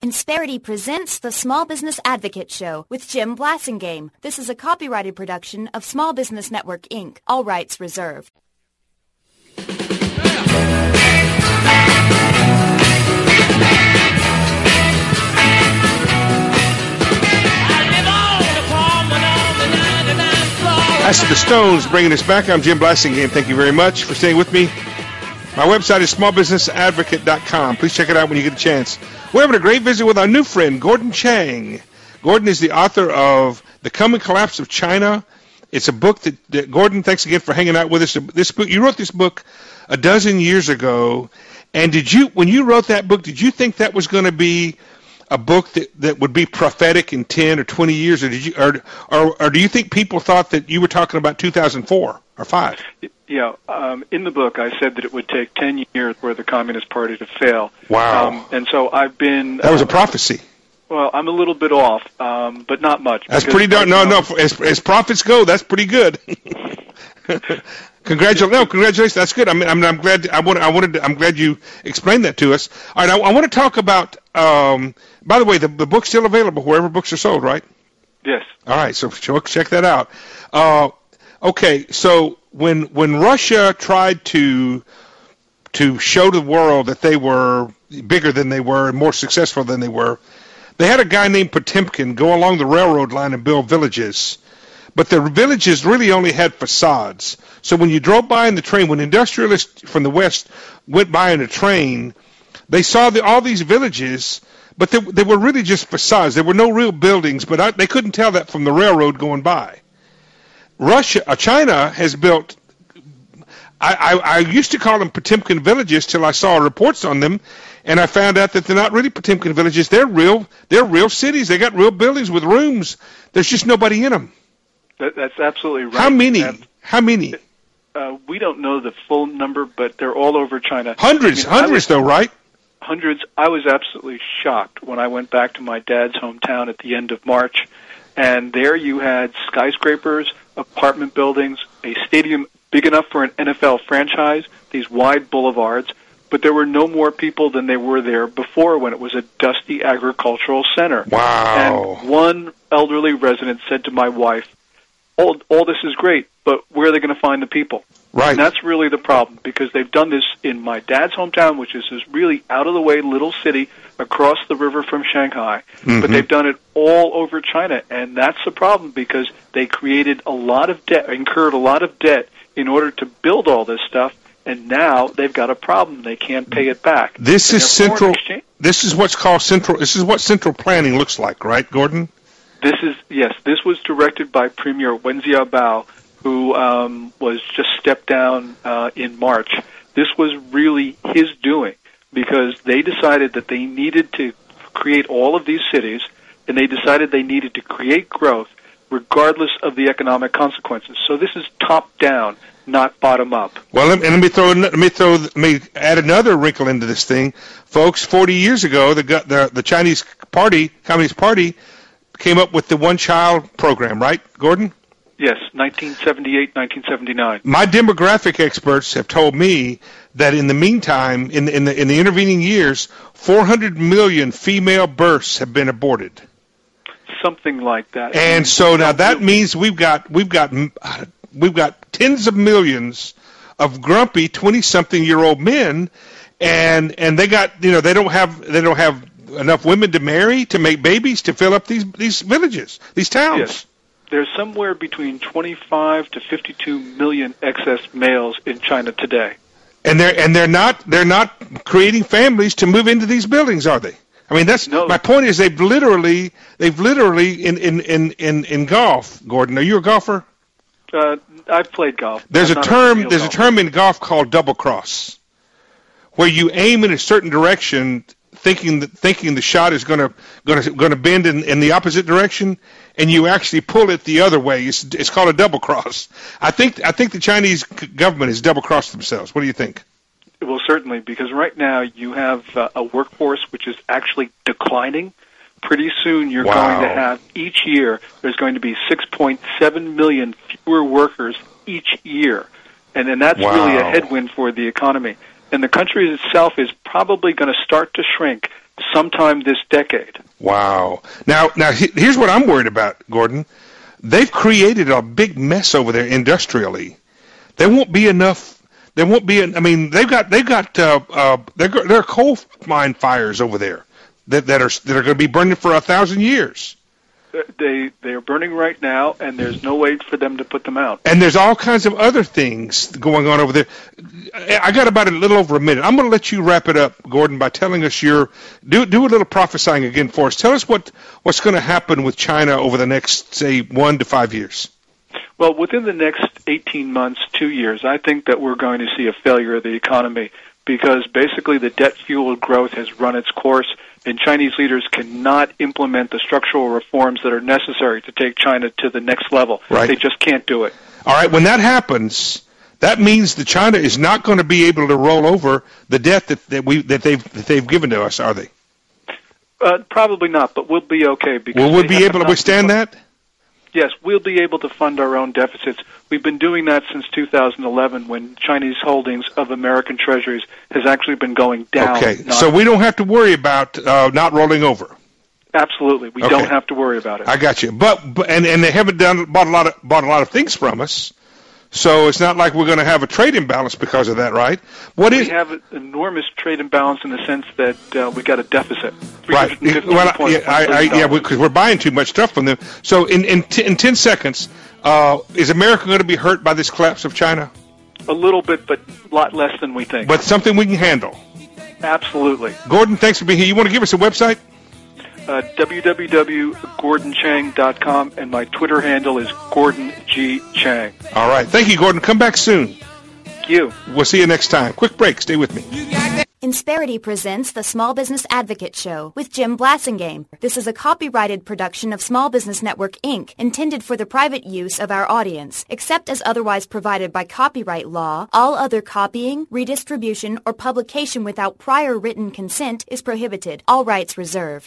Insperity presents the Small Business Advocate Show with Jim Blasingame. This is a copyrighted production of Small Business Network, Inc. All rights reserved. That's the Stones bringing us back. I'm Jim Blasingame. Thank you very much for staying with me. My website is smallbusinessadvocate.com. Please check it out when you get a chance. We're having a great visit with our new friend, Gordon Chang. Gordon is the author of The Coming Collapse of China. It's a book that Gordon, thanks again for hanging out with us. This book, you wrote this book a dozen years ago. And when you wrote that book, did you think that was going to be a book that would be prophetic in 10 or 20 years, or do you think people thought that you were talking about 2004 or 5? Yeah, in the book I said that it would take 10 years for the Communist Party to fail. Wow. And so I've been... That was a prophecy. Well, I'm a little bit off, but not much. That's pretty darn... No, as prophets go, that's pretty good. Congratulations. That's good. I'm glad. I'm glad you explained that to us. All right, I want to talk about. By the way, the book's still available wherever books are sold, right? Yes. All right, so check that out. Okay, so when Russia tried to show the world that they were bigger than they were and more successful than they were, they had a guy named Potemkin go along the railroad line and build villages. But the villages really only had facades. So when you drove by in the train, when industrialists from the West went by in a train, they saw all these villages, but they were really just facades. There were no real buildings, but they couldn't tell that from the railroad going by. China has built, I used to call them Potemkin villages till I saw reports on them, and I found out that they're not really Potemkin villages. They're real cities. They got real buildings with rooms. There's just nobody in them. That's absolutely right. How many? We don't know the full number, but they're all over China. Hundreds though, right? Hundreds. I was absolutely shocked when I went back to my dad's hometown at the end of March, and there you had skyscrapers, apartment buildings, a stadium big enough for an NFL franchise, these wide boulevards, but there were no more people than there were there before when it was a dusty agricultural center. Wow. And one elderly resident said to my wife, all this is great, but where are they going to find the people? Right. And that's really the problem, because they've done this in my dad's hometown, which is this really out-of-the-way little city across the river from Shanghai. Mm-hmm. But they've done it all over China, and that's the problem, because they created a lot of debt, incurred a lot of debt in order to build all this stuff, and now they've got a problem. They can't pay it back. This is central. This is what's called central. This is what central planning looks like, right, Gordon? This was directed by Premier Wen Jiabao, who was just stepped down in March. This was really his doing, because they decided that they needed to create all of these cities, and they decided they needed to create growth regardless of the economic consequences. So this is top down, not bottom up. Well, let me add another wrinkle into this thing, folks. 40 years ago, the Chinese Party, Communist Party, came up with the one-child program, right, Gordon? Yes, 1978, 1979. My demographic experts have told me that in the meantime, in the intervening years, 400 million female births have been aborted. Something like that. And so now that means we've got tens of millions of grumpy 20-something-year-old men, and they got they don't have enough women to marry, to make babies, to fill up these villages, these towns. Yes. There's somewhere between 25 to 52 million excess males in China today. And they're not creating families to move into these buildings, are they? I mean, my point is they've literally in golf, Gordon. Are you a golfer? I've played golf. There's a term in golf called double cross, where you aim in a certain direction, thinking the shot is going to bend in the opposite direction, and you actually pull it the other way. It's called a double cross. I think the Chinese government has double crossed themselves. What do you think? Well, certainly, because right now you have a workforce which is actually declining. Pretty soon you're going to have, each year, there's going to be 6.7 million fewer workers each year. And then that's really a headwind for the economy. And the country itself is probably going to start to shrink sometime this decade. Wow. Now, here's what I'm worried about, Gordon. They've created a big mess over there industrially. There won't be enough. There won't be. I mean, there are coal mine fires over there that are going to be burning for 1,000 years. They are burning right now, and there's no way for them to put them out. And there's all kinds of other things going on over there. I got about a little over a minute. I'm going to let you wrap it up, Gordon, by telling us do a little prophesying again for us. Tell us what's going to happen with China over the next, say, 1 to 5 years. Well, within the next 18 months, 2 years, I think that we're going to see a failure of the economy because basically the debt-fueled growth has run its course, and Chinese leaders cannot implement the structural reforms that are necessary to take China to the next level. Right. They just can't do it. All right, when that happens, that means that China is not going to be able to roll over the debt that they've given to us, are they? Probably not, but we'll be okay. Because will we be able to withstand that? Yes, we'll be able to fund our own deficits. We've been doing that since 2011 when Chinese holdings of American treasuries has actually been going down. Okay, so we don't have to worry about not rolling over. Absolutely, we don't have to worry about it. I got you. But they haven't bought a lot of things from us. So it's not like we're going to have a trade imbalance because of that, right? We have an enormous trade imbalance in the sense that we got a deficit. Right. Well, because we're buying too much stuff from them. So in 10 seconds, is America going to be hurt by this collapse of China? A little bit, but a lot less than we think. But something we can handle. Absolutely. Gordon, thanks for being here. You want to give us a website? www.gordonchang.com, and my Twitter handle is Gordon G. Chang. All right. Thank you, Gordon. Come back soon. Thank you. We'll see you next time. Quick break. Stay with me. Insperity presents the Small Business Advocate Show with Jim Blassingame. This is a copyrighted production of Small Business Network, Inc., intended for the private use of our audience. Except as otherwise provided by copyright law, all other copying, redistribution, or publication without prior written consent is prohibited. All rights reserved.